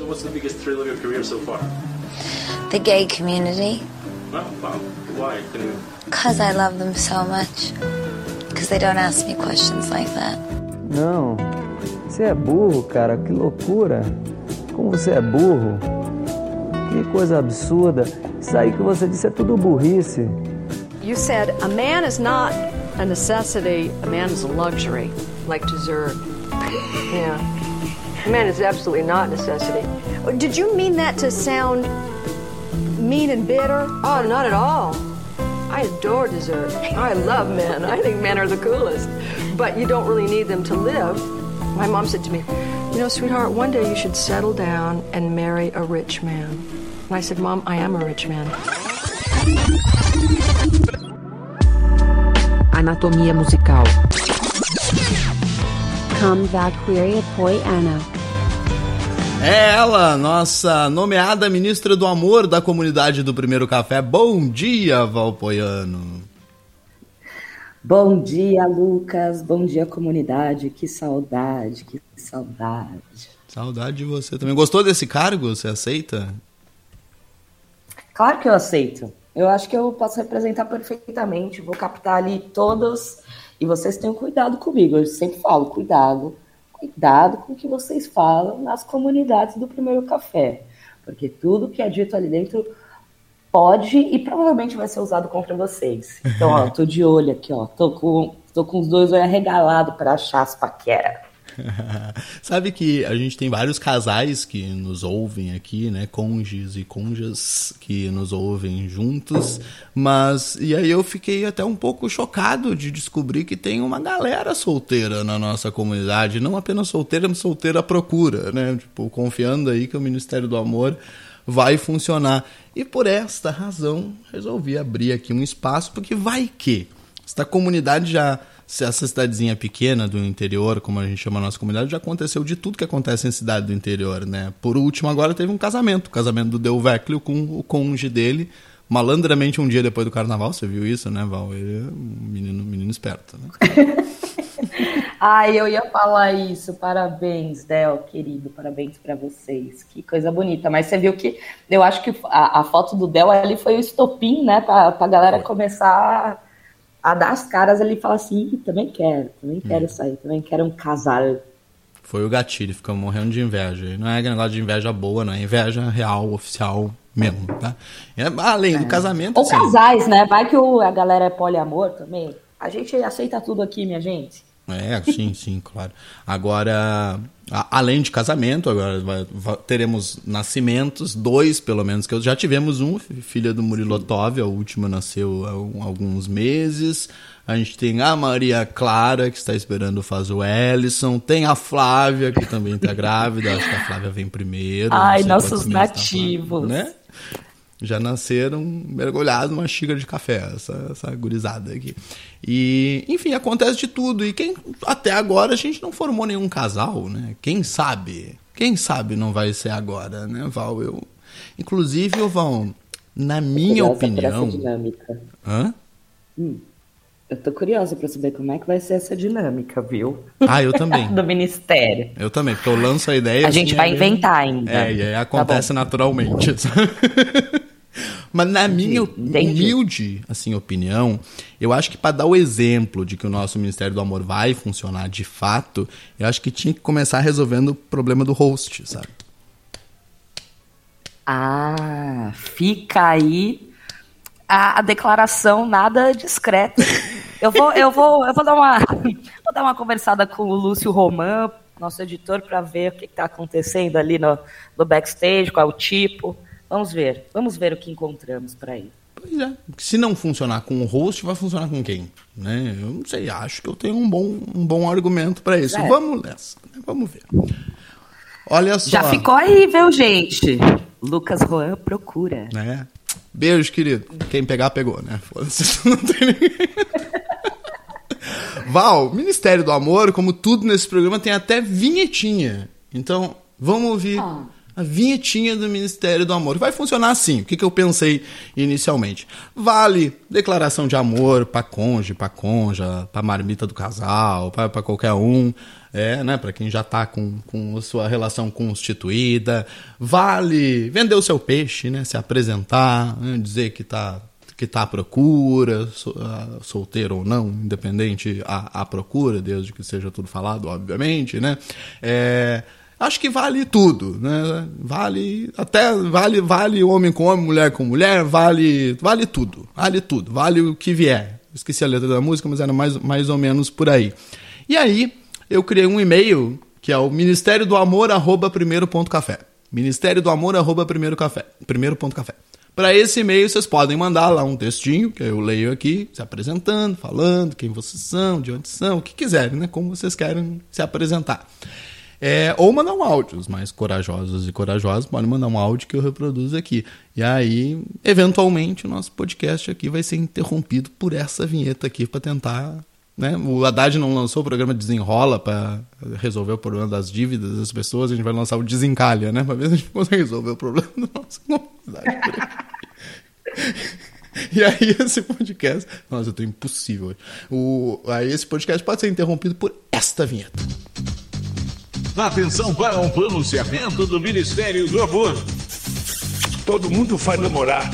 So what's the biggest thrill of your career so far? The gay community. Well, wow. Why? Can you... Because I love them so much. Because they don't ask me questions like that. Não, você é burro, cara, que loucura. Como você é burro. Que coisa absurda. Isso aí que você disse é tudo burrice. You said a man is not a necessity, a man is a luxury, like dessert. Yeah. A man is absolutely not necessity. Did you mean that to sound mean and bitter? Oh, not at all. I adore dessert. I love men. I think men are the coolest. But you don't really need them to live. My mom said to me, you know, sweetheart, one day you should settle down and marry a rich man. And I said, Mom, I am a rich man. Anatomia musical. Come back query Poiana. É ela, nossa nomeada ministra do amor da comunidade do Primeiro Café. Bom dia, Valpoiano. Bom dia, Lucas. Bom dia, comunidade. Que saudade, que saudade. Saudade de você também. Gostou desse cargo? Você aceita? Claro que eu aceito. Eu acho que eu posso representar perfeitamente. Vou captar ali todos. E vocês tenham cuidado comigo. Eu sempre falo, cuidado. Cuidado com o que vocês falam nas comunidades do Primeiro Café. Porque tudo que é dito ali dentro pode e provavelmente vai ser usado contra vocês. Então, ó, tô de olho aqui, ó. Tô com, tô com os dois olhos arregalados para achar as paqueras. Sabe que a gente tem vários casais que nos ouvem aqui, né? Cônjuges e cônjuges que nos ouvem juntos. Mas, e aí eu fiquei até um pouco chocado de descobrir que tem uma galera solteira na nossa comunidade. Não apenas solteira, mas solteira à procura, né? Tipo, confiando aí que o Ministério do Amor vai funcionar. E por esta razão, resolvi abrir aqui um espaço, porque vai que esta comunidade já... Se essa cidadezinha pequena do interior, como a gente chama a nossa comunidade, já aconteceu de tudo que acontece em cidade do interior, né? Por último, agora teve um casamento. O casamento do Delvecchio com o cônjuge dele, malandramente um dia depois do carnaval. Você viu isso, né, Val? Ele é um menino, menino esperto, né? Ai, eu ia falar isso. Parabéns, Del, querido. Parabéns pra vocês. Que coisa bonita. Mas você viu que... Eu acho que a, a foto do Del ali foi o estopim, né? Pra, pra galera começar... a dar as caras ali e falar assim, também quero, também quero hum. sair, também quero um casal. Foi o gatilho, ficamos morrendo de inveja. Não é negócio de inveja boa, não é inveja real, oficial mesmo, tá? É, além é. do casamento... Ou assim, casais, né? Vai que o, a galera é poliamor também. A gente aceita tudo aqui, minha gente. É, sim, sim, claro. Agora, a, além de casamento, agora vai, vai, teremos nascimentos, dois pelo menos, que já tivemos um, filha do Murilo Otávio, a última nasceu há alguns meses. A gente tem a Maria Clara, que está esperando fazer o Ellison. Tem a Flávia, que também está grávida. Acho que a Flávia vem primeiro. Ai, nossos nativos. Tá, né? Já nasceram mergulhados numa xícara de café, essa, essa gurizada aqui. E, enfim, acontece de tudo. E quem, até agora a gente não formou nenhum casal, né? Quem sabe? Quem sabe não vai ser agora, né, Val? Eu... Inclusive, Val, na minha opinião... Essa dinâmica. Hã? Hum. Eu tô curiosa pra saber como é que vai ser essa dinâmica, viu? Ah, eu também. Do Ministério. Eu também, porque eu lanço a ideia... A assim, gente vai é inventar ainda. É, e aí acontece tá naturalmente. Mas na minha Entendi. humilde assim, opinião, eu acho que para dar o exemplo de que o nosso Ministério do Amor vai funcionar de fato, eu acho que tinha que começar resolvendo o problema do host, sabe? Ah, fica aí a, a declaração nada discreta. Eu vou, eu vou, eu vou dar uma, vou dar uma conversada com o Lúcio Roman, nosso editor, para ver o que está acontecendo ali no, no backstage, qual é o tipo. Vamos ver, vamos ver o que encontramos por aí. Pois é, se não funcionar com o host, vai funcionar com quem? Né? Eu não sei, acho que eu tenho um bom, um bom argumento para isso. É. Vamos nessa, vamos ver. Olha só. Já ficou aí, viu, gente? Lucas Juan procura. É. Beijo, querido. Quem pegar, pegou, né? Foda-se, não tem ninguém. Val, Ministério do Amor, como tudo nesse programa, tem até vinhetinha. Então, vamos ouvir... Ah. A vinhetinha do Ministério do Amor. Vai funcionar assim. O que, que eu pensei inicialmente? Vale declaração de amor pra cônjuge, pra conja, pra marmita do casal, pra, pra qualquer um. É, né? Pra quem já tá com, com a sua relação constituída. Vale vender o seu peixe, né? Se apresentar, né? Dizer que tá, que tá à procura, solteiro ou não, independente à, à procura, desde que seja tudo falado, obviamente, né? É... Acho que vale tudo, né? Vale até vale vale homem com homem, mulher com mulher, vale vale tudo, vale tudo, vale o que vier. Esqueci a letra da música, mas era mais, mais ou menos por aí. E aí eu criei um e-mail que é o ministério do amor arroba primeiro ponto café. ministério do amor arroba primeiro café, primeiro ponto café. Para esse e-mail vocês podem mandar lá um textinho que eu leio aqui, se apresentando, falando quem vocês são, de onde são, o que quiserem, né? Como vocês querem se apresentar. É, ou mandar um áudio, os mais corajosos e corajosas podem mandar um áudio que eu reproduzo aqui. E aí, eventualmente, o nosso podcast aqui vai ser interrompido por essa vinheta aqui para tentar... Né? O Haddad não lançou o programa Desenrola para resolver o problema das dívidas das pessoas, a gente vai lançar o Desencalha, né? Para ver se a gente consegue resolver o problema da nossa comunidade. E aí esse podcast... Nossa, eu tô impossível hoje. O, aí esse podcast pode ser interrompido por esta vinheta. Atenção para um pronunciamento do Ministério do Amor. Todo mundo vai namorar.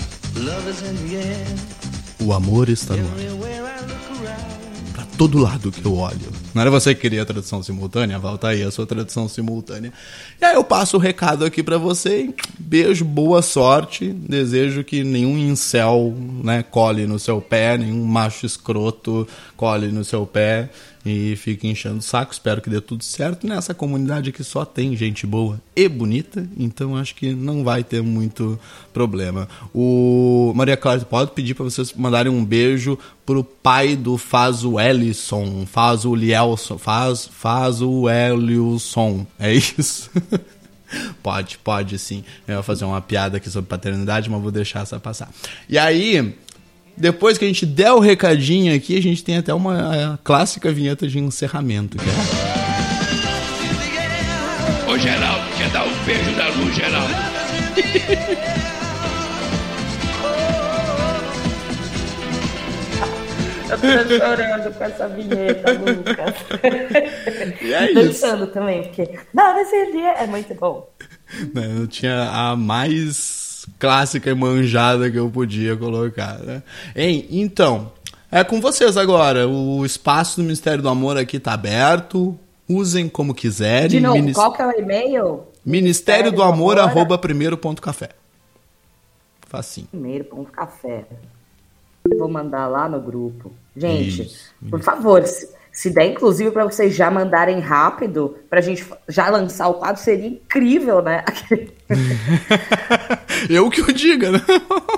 O amor está no ar. Para todo lado que eu olho. Não era você que queria a tradução simultânea? Volta aí a sua tradução simultânea. E aí eu passo o recado aqui para você. Beijo, boa sorte. Desejo que nenhum incel, né, cole no seu pé, nenhum macho escroto cole no seu pé e fique enchendo o saco. Espero que dê tudo certo. Nessa comunidade aqui só tem gente boa e bonita, então acho que não vai ter muito problema. O Maria Clara, pode pedir para vocês mandarem um beijo pro pai do Fazuelison, Fazulielson, Faz, Fazuelson, é isso? Pode, pode sim. Eu vou fazer uma piada aqui sobre paternidade, mas vou deixar essa passar. E aí... Depois que a gente der o recadinho aqui, a gente tem até uma clássica vinheta de encerramento. Que é... Ô Geraldo, quer dar um beijo da luz, Geraldo? Eu tô chorando com essa vinheta, Lucas. E é dançando também, porque não, nesse dia é muito bom. Eu tinha a mais... clássica e manjada que eu podia colocar, né? Hein? Então, é com vocês agora. O espaço do Ministério do Amor aqui tá aberto. Usem como quiserem. De novo, Minis... qual que é o e-mail? Ministério do Amor, arroba primeiro ponto café. Facinho. Primeiro ponto café. Vou mandar lá no grupo. Gente, isso, por isso. favor, se, se der, inclusive, para vocês já mandarem rápido, pra gente já lançar o quadro, seria incrível, né? Eu que o diga, né?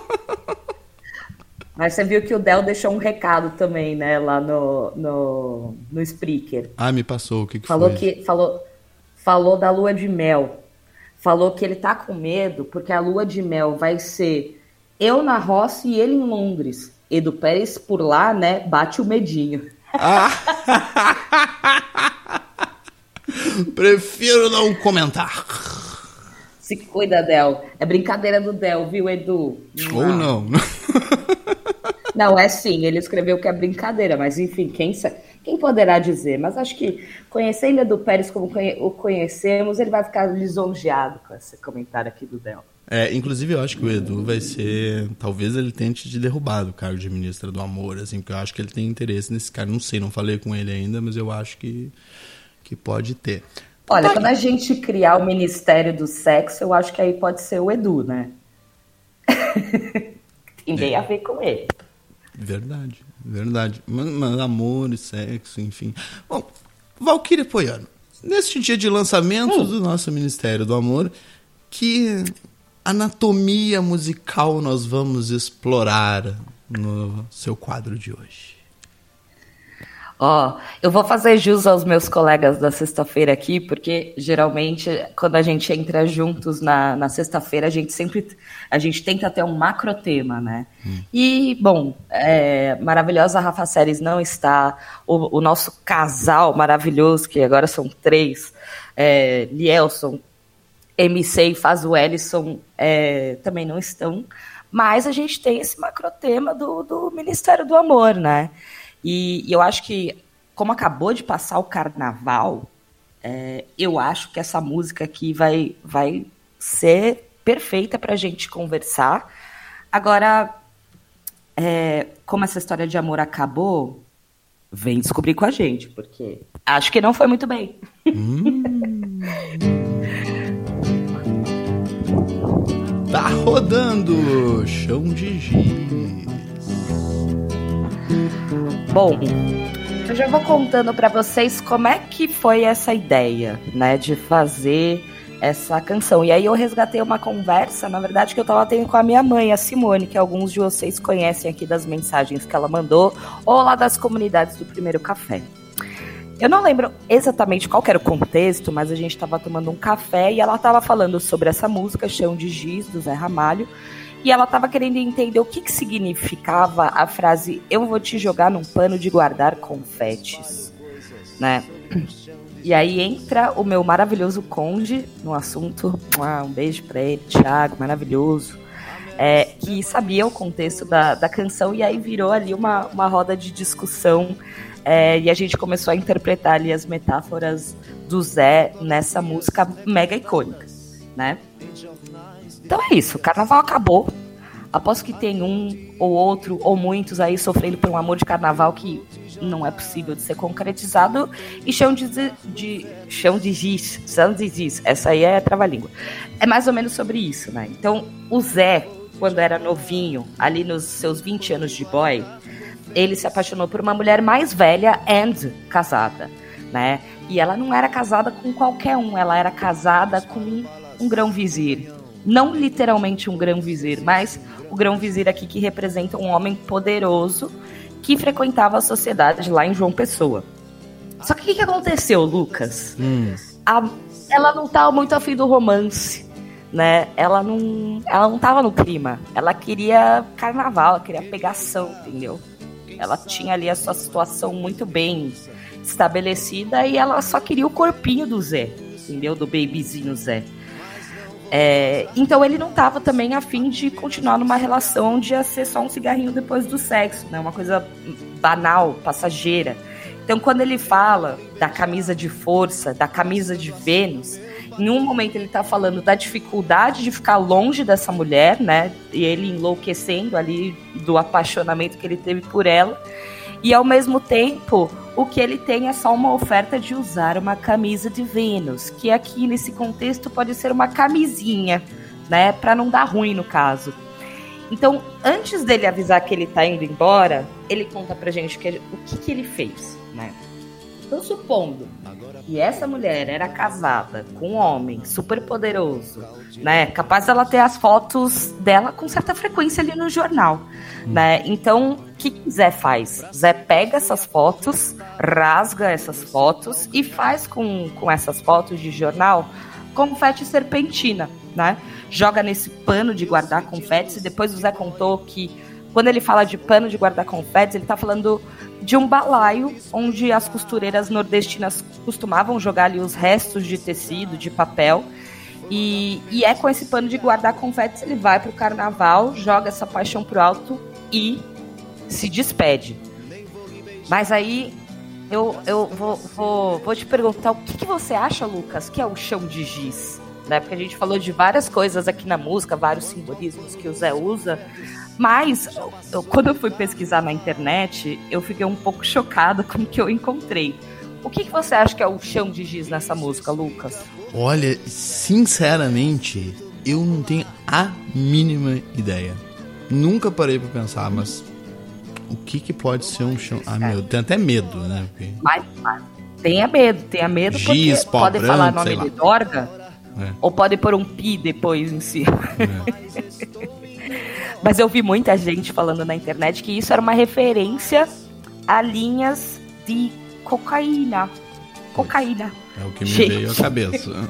Mas você viu que o Del deixou um recado também, né? Lá no, no, no Spreaker. Ah, me passou. O que, que falou foi? Que, falou, falou da lua de mel. Falou que ele tá com medo porque a lua de mel vai ser eu na roça e ele em Londres. Edu Pérez por lá, né? Bate o medinho. Ah. Prefiro não comentar. Se cuida, Del. É brincadeira do Del, viu, Edu? Ou não. Não, é sim. Ele escreveu que é brincadeira, mas enfim, quem, quem poderá dizer? Mas acho que conhecendo Edu Pérez como o conhecemos, ele vai ficar lisonjeado com esse comentário aqui do Del. É, inclusive eu acho que o Edu vai ser... Talvez ele tente de derrubar do cargo de ministro do amor, assim, porque eu acho que ele tem interesse nesse cara. Não sei, não falei com ele ainda, mas eu acho que, que pode ter. Olha, quando a gente criar o Ministério do Sexo, eu acho que aí pode ser o Edu, né? Tem bem é. a ver com ele. Verdade, verdade. Mas, mas amor e sexo, enfim. Bom, Valquíria Poiano, neste dia de lançamento hum. do nosso Ministério do Amor, que anatomia musical nós vamos explorar no seu quadro de hoje? Ó, oh, eu vou fazer jus aos meus colegas da sexta-feira aqui, porque geralmente quando a gente entra juntos na, na sexta-feira, a gente sempre a gente tenta ter um macro tema, né? Hum. E, bom, é, maravilhosa Rafa Seres não está, o, o nosso casal maravilhoso, que agora são três, é, Lielson, M C e Faz o Ellison é, também não estão, mas a gente tem esse macrotema do, do Ministério do Amor, né? E, e eu acho que, como acabou de passar o carnaval, é, eu acho que essa música aqui vai, vai ser perfeita para a gente conversar. Agora, é, como essa história de amor acabou, vem descobrir com a gente, porque acho que não foi muito bem. Hum. Tá rodando Chão de Giz. Bom, eu já vou contando para vocês como é que foi essa ideia, né, de fazer essa canção. E aí eu resgatei uma conversa, na verdade, que eu tava tendo com a minha mãe, a Simone, que alguns de vocês conhecem aqui das mensagens que ela mandou, ou lá das comunidades do Primeiro Café. Eu não lembro exatamente qual que era o contexto, mas a gente tava tomando um café e ela tava falando sobre essa música, Chão de Giz, do Zé Ramalho, e ela tava querendo entender o que que significava a frase "eu vou te jogar num pano de guardar confetes", né? E aí entra o meu maravilhoso Conde no assunto. Ah, um beijo pra ele, Thiago, maravilhoso. É, que sabia o contexto da, da canção, e aí virou ali uma, uma roda de discussão. É, e a gente começou a interpretar ali as metáforas do Zé nessa música mega icônica, né? Então é isso, o carnaval acabou. Aposto que tem um ou outro, ou muitos aí sofrendo por um amor de carnaval que não é possível de ser concretizado. E chão de, de, chão de giz, chão de giz, essa aí é trava-língua. É mais ou menos sobre isso, né? Então, o Zé, quando era novinho, ali nos seus vinte anos de boy, ele se apaixonou por uma mulher mais velha and casada, né? E ela não era casada com qualquer um, ela era casada com um grão-vizir. Não literalmente um grão-vizir, mas o grão-vizir aqui que representa um homem poderoso que frequentava a sociedade lá em João Pessoa. Só que o que, que aconteceu, Lucas? Hum. A, ela não estava muito afim do romance, né? Ela não, ela não tava no clima. Ela queria carnaval, ela queria pegação, entendeu? Ela tinha ali a sua situação muito bem estabelecida e ela só queria o corpinho do Zé, entendeu? Do babyzinho Zé. É, então ele não estava também a fim de continuar numa relação de ia ser só um cigarrinho depois do sexo, né? Uma coisa banal, passageira. Então quando ele fala da camisa de força, da camisa de Vênus, em um momento ele está falando da dificuldade de ficar longe dessa mulher, né? E ele enlouquecendo ali do apaixonamento que ele teve por ela. E ao mesmo tempo, o que ele tem é só uma oferta de usar uma camisa de Vênus, que aqui nesse contexto pode ser uma camisinha, né, para não dar ruim no caso. Então, antes dele avisar que ele tá indo embora, ele conta pra gente que, o que, que ele fez, né? Então, supondo que essa mulher era casada com um homem super poderoso, né, capaz dela ter as fotos dela com certa frequência ali no jornal, hum. né? Então, o que, que Zé faz? Zé pega essas fotos, rasga essas fotos e faz com, com essas fotos de jornal confete serpentina, né? Joga nesse pano de guardar confetes, e depois o Zé contou que quando ele fala de pano de guardar confetes, ele tá falando de um balaio onde as costureiras nordestinas costumavam jogar ali os restos de tecido, de papel. E, e é com esse pano de guardar confetes, ele vai pro carnaval, joga essa paixão pro alto e se despede. Mas aí eu, eu vou, vou, vou te perguntar, o que, que você acha, Lucas, que é o chão de giz? Né? Porque a gente falou de várias coisas aqui na música, vários simbolismos que o Zé usa. Mas, eu, quando eu fui pesquisar na internet, eu fiquei um pouco chocada com o que eu encontrei. O que, que você acha que é o chão de giz nessa música, Lucas? Olha, sinceramente, eu não tenho a mínima ideia. Nunca parei pra pensar, mas o que, que pode ser um chão... Ah, meu, tenho até medo, né? Porque... Mas, mas tenha medo, tenha medo, giz, porque pode branco, falar nome de dorga, é. ou pode pôr um pi depois em cima. É. Mas eu vi muita gente falando na internet que isso era uma referência a linhas de cocaína. Cocaína. É o que me gente. veio à cabeça.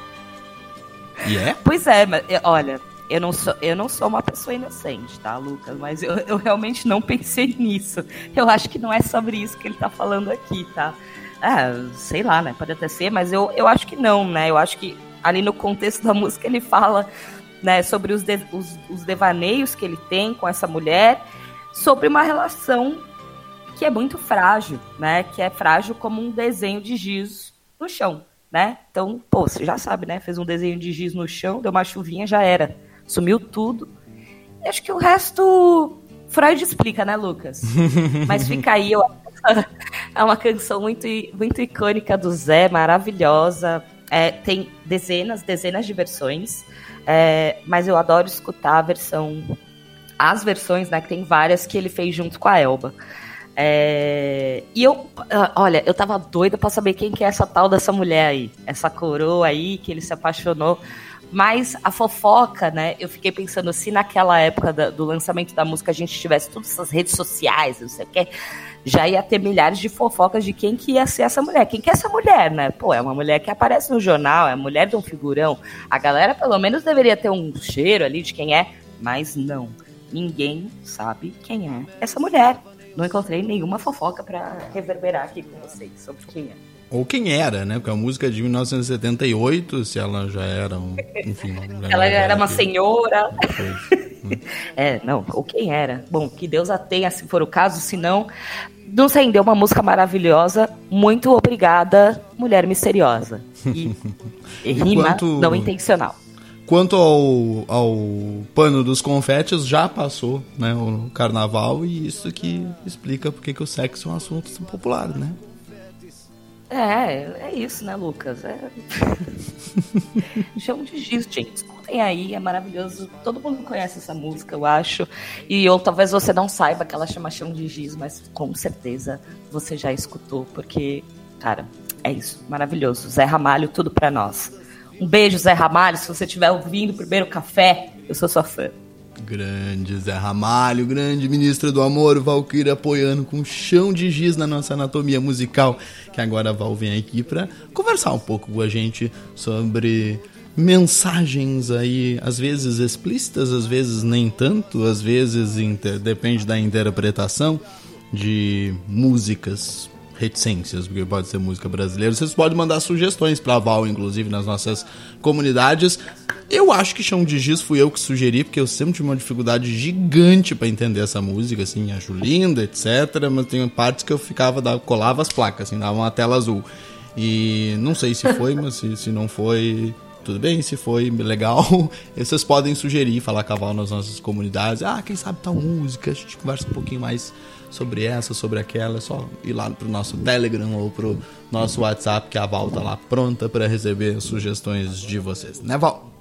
E é? Pois é, mas olha, eu não sou, eu não sou uma pessoa inocente, tá, Lucas? Mas eu, eu realmente não pensei nisso. Eu acho que não é sobre isso que ele tá falando aqui, tá? Ah, sei lá, né? Pode até ser, mas eu, eu acho que não, né? Eu acho que ali no contexto da música ele fala, né, sobre os, de, os, os devaneios que ele tem com essa mulher, sobre uma relação que é muito frágil, né, que é frágil como um desenho de giz no chão, né? Então, pô, você já sabe, né? Fez um desenho de giz no chão, deu uma chuvinha, já era. Sumiu tudo. E acho que o resto Freud explica, né, Lucas? Mas fica aí, eu... é uma canção muito, muito icônica do Zé, maravilhosa. É, tem dezenas, dezenas de versões, é, mas eu adoro escutar a versão, as versões, né, que tem várias que ele fez junto com a Elba. É, e eu, olha, eu tava doida pra saber quem que é essa tal dessa mulher aí, essa coroa aí que ele se apaixonou. Mas a fofoca, né, eu fiquei pensando, se naquela época da, do lançamento da música a gente tivesse todas essas redes sociais, não sei o que, já ia ter milhares de fofocas de quem que ia ser essa mulher. Quem que é essa mulher, né? Pô, é uma mulher que aparece no jornal, é a mulher de um figurão. A galera pelo menos deveria ter um cheiro ali de quem é, mas não. Ninguém sabe quem é essa mulher. Não encontrei nenhuma fofoca pra reverberar aqui com vocês sobre quem é. Ou quem era, né? Porque a música é de mil novecentos e setenta e oito, se ela já era um... Enfim, ela já era uma que... senhora. É, não, ou quem era. Bom, que Deus a tenha, se for o caso, se não... Nos rendeu uma música maravilhosa. Muito obrigada, Mulher Misteriosa. E, e rima quanto... não intencional. Quanto ao, ao pano dos confetes, já passou, né, o carnaval, e isso que explica porque que o sexo é um assunto popular, né? É, é isso, né, Lucas? É... Chão de giz, gente. Escutem aí, é maravilhoso. Todo mundo conhece essa música, eu acho. E ou talvez você não saiba que ela chama Chão de Giz, mas com certeza você já escutou, porque, cara, é isso. Maravilhoso. Zé Ramalho, tudo pra nós. Um beijo, Zé Ramalho. Se você estiver ouvindo o Primeiro Café, eu sou sua fã. Grande Zé Ramalho, grande ministra do amor, Valquíria apoiando com chão de giz na nossa anatomia musical, que agora a Val vem aqui para conversar um pouco com a gente sobre mensagens aí, às vezes explícitas, às vezes nem tanto, às vezes inter... depende da interpretação de músicas, reticências, porque pode ser música brasileira. Vocês podem mandar sugestões para a Val, inclusive, nas nossas comunidades. Eu acho que Chão de Giz fui eu que sugeri, porque eu sempre tive uma dificuldade gigante para entender essa música, assim, acho linda, etcétera. Mas tem partes que eu ficava, dava, colava as placas, assim, dava uma tela azul. E não sei se foi, mas se, se não foi, tudo bem. Se foi, legal. Vocês podem sugerir, falar com a Val nas nossas comunidades. Ah, quem sabe tal música, a gente conversa um pouquinho mais sobre essa, sobre aquela. É só ir lá pro nosso Telegram ou pro nosso WhatsApp, que a Val tá lá pronta para receber sugestões de vocês, né, Val?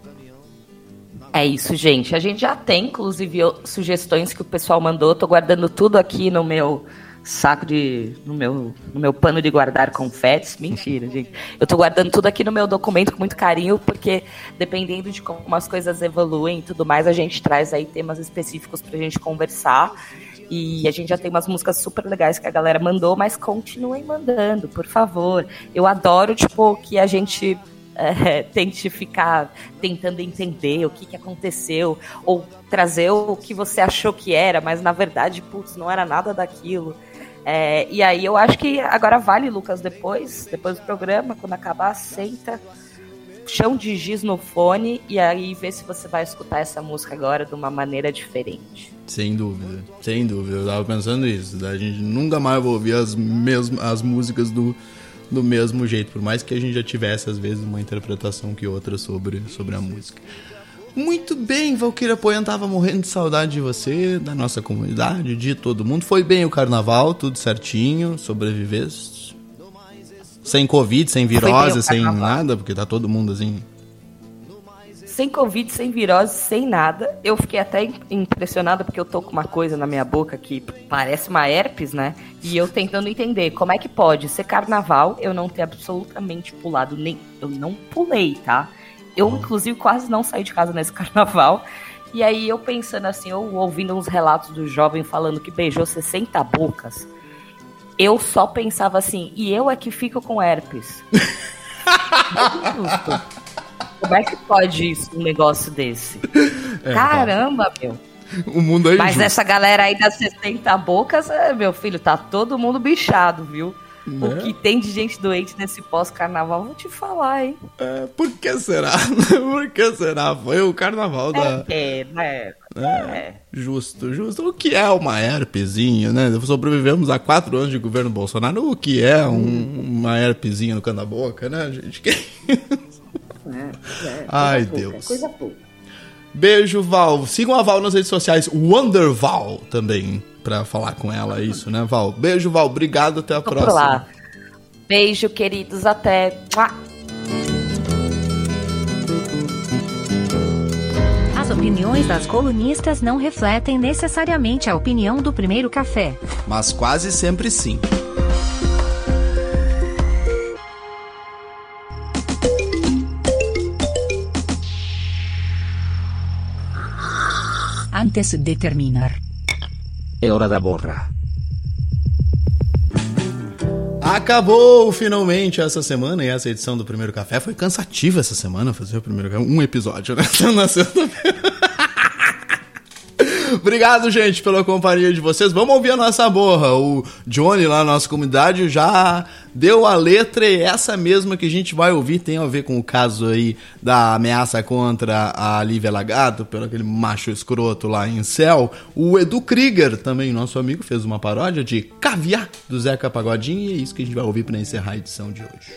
É isso, gente. A gente já tem, inclusive, sugestões que o pessoal mandou. Tô guardando tudo aqui no meu saco de... No meu, no meu pano de guardar confetes. Mentira, gente. Eu tô guardando tudo aqui no meu documento com muito carinho, porque dependendo de como as coisas evoluem e tudo mais, a gente traz aí temas específicos pra gente conversar. E a gente já tem umas músicas super legais que a galera mandou, mas continuem mandando, por favor. Eu adoro, tipo, que a gente... É, tente ficar tentando entender o que, que aconteceu, ou trazer o que você achou que era, mas na verdade, putz, não era nada daquilo. É, e aí eu acho que agora vale, Lucas, depois, depois do programa, quando acabar, senta, chão de giz no fone, e aí vê se você vai escutar essa música agora de uma maneira diferente. Sem dúvida, sem dúvida, eu tava pensando isso, a gente nunca mais vai ouvir as, mesmas, as músicas do do mesmo jeito, por mais que a gente já tivesse às vezes uma interpretação que outra sobre, sobre a música. Muito bem, Valquíria Poian, tava morrendo de saudade de você, da nossa comunidade, de todo mundo. Foi bem o carnaval, tudo certinho, sobreviveste? Sem Covid, sem virose, sem nada, porque tá todo mundo assim... Sem Covid, sem virose, sem nada. Eu fiquei até impressionada porque eu tô com uma coisa na minha boca que parece uma herpes, né? E eu tentando entender como é que pode ser carnaval, eu não ter absolutamente pulado nem... Eu não pulei, tá? Eu, inclusive, quase não saí de casa nesse carnaval. E aí eu pensando assim, eu ouvindo uns relatos do jovem falando que beijou sessenta bocas, eu só pensava assim, e eu é que fico com herpes. Como é que pode isso, um negócio desse? É, caramba, tá. Meu. O mundo é Mas injusto. Essa galera aí das sessenta bocas, meu filho, tá todo mundo bichado, viu? Né? O que tem de gente doente nesse pós-carnaval, vou te falar, hein? É, por que será? Por que será? Foi o carnaval da... É, né? É, é. Justo, justo. O que é uma herpezinha, né? Sobrevivemos a quatro anos de governo Bolsonaro. O que é um, uma herpezinha no canto da boca, né, gente? Que... É, é, Ai, pouca, Deus. Coisa pouca. Beijo, Val. Sigam a Val nas redes sociais. Wonder Val também, pra falar com ela, isso, né, Val? Beijo, Val. Obrigado. Até a Tô próxima. por lá. Beijo, queridos. Até. As opiniões das colunistas não refletem necessariamente a opinião do Primeiro Café. Mas quase sempre sim. Antes de terminar. É hora da borra. Acabou finalmente essa semana e essa edição do Primeiro Café. Foi cansativa essa semana fazer o Primeiro Café. Um episódio, né? Na sexta-feira. Obrigado, gente, pela companhia de vocês. Vamos ouvir a nossa borra. O Johnny lá na nossa comunidade já deu a letra e essa mesma que a gente vai ouvir tem a ver com o caso aí da ameaça contra a Lívia Lagato, pelo aquele macho escroto lá em Céu. O Edu Krieger, também nosso amigo, fez uma paródia de Caviar do Zeca Pagodinho e é isso que a gente vai ouvir para encerrar a edição de hoje.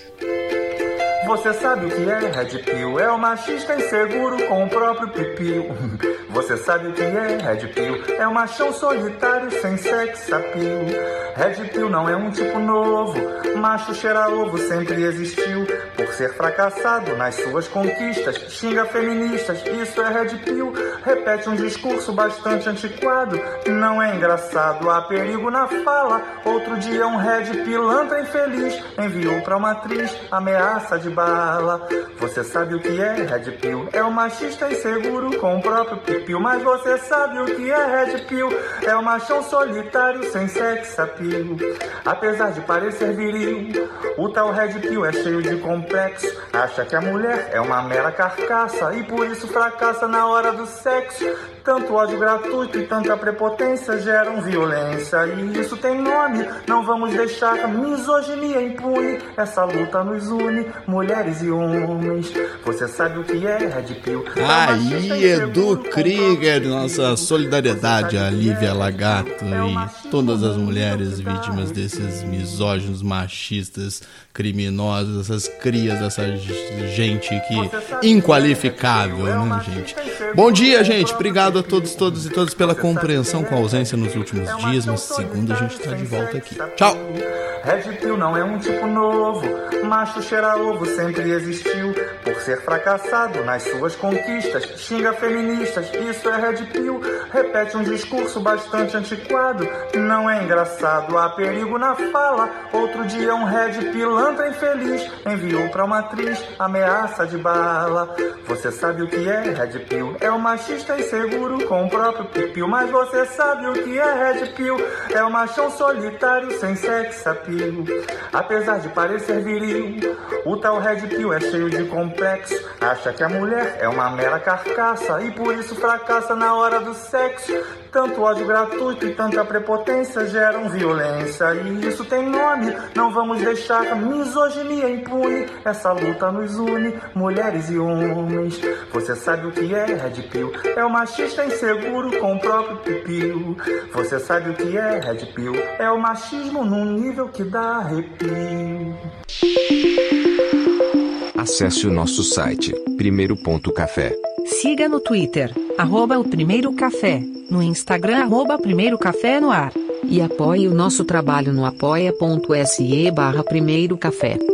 Você sabe o que é Red Pill? É o machista inseguro com o próprio pipiu. Você sabe o que é Red Pill? É o machão solitário sem sex appeal. Red Pill não é um tipo novo, macho cheira ovo sempre existiu. Por ser fracassado nas suas conquistas, xinga feministas, isso é Red Pill. Repete um discurso bastante antiquado, não é engraçado, há perigo na fala. Outro dia um Red Pilantra infeliz enviou pra uma atriz ameaça de bala. Você sabe o que é Red Pill? É o machista inseguro com o próprio pipiu. Mas você sabe o que é Red Pill? É o machão solitário sem sex appeal. Apesar de parecer viril, o tal Red Pill é cheio de complexo. Acha que a mulher é uma mera carcaça e por isso fracassa na hora do sexo. Tanto ódio gratuito e tanta prepotência geram violência. E isso tem nome, não vamos deixar misoginia impune. Essa luta nos une, mulheres e homens. Você sabe o que é Red Pill? Aí, Edu Krieger, nossa solidariedade a Lívia Lagato e todas as mulheres vítimas desses misóginos, machistas, criminosos, essas crias, essa gente que inqualificável, né, gente? Bom dia, gente. Obrigado a todos, todos e todas pela compreensão com a ausência nos últimos dias, mas segunda a gente tá de volta aqui. Tchau! Red Pill não é um tipo novo, macho cheira ovo sempre existiu. Por ser fracassado nas suas conquistas, xinga feministas, isso é Red Pill. Repete um discurso bastante antiquado, não é engraçado, há perigo na fala. Outro dia um Red Pilantra infeliz enviou pra uma atriz ameaça de bala. Você sabe o que é Red Pill? É o machista inseguro com o próprio pipiu. Mas você sabe o que é Red Pill? É o machão solitário sem sex appeal. Apesar de parecer viril, o tal Red Pill é cheio de complexo. Acha que a mulher é uma mera carcaça e por isso fracassa na hora do sexo. Tanto ódio gratuito e tanta prepotência geram violência. E isso tem nome, não vamos deixar misoginia impune. Essa luta nos une, mulheres e homens. Você sabe o que é Red Pill? É o machista inseguro com o próprio pipiu. Você sabe o que é Red Pill? É o machismo num nível que dá arrepio. Acesse o nosso site, primeiro ponto café. Siga no Twitter, arroba o Primeiro Café, no Instagram, arroba Primeiro Café no ar. E apoie o nosso trabalho no apoia.se barra Primeiro Café.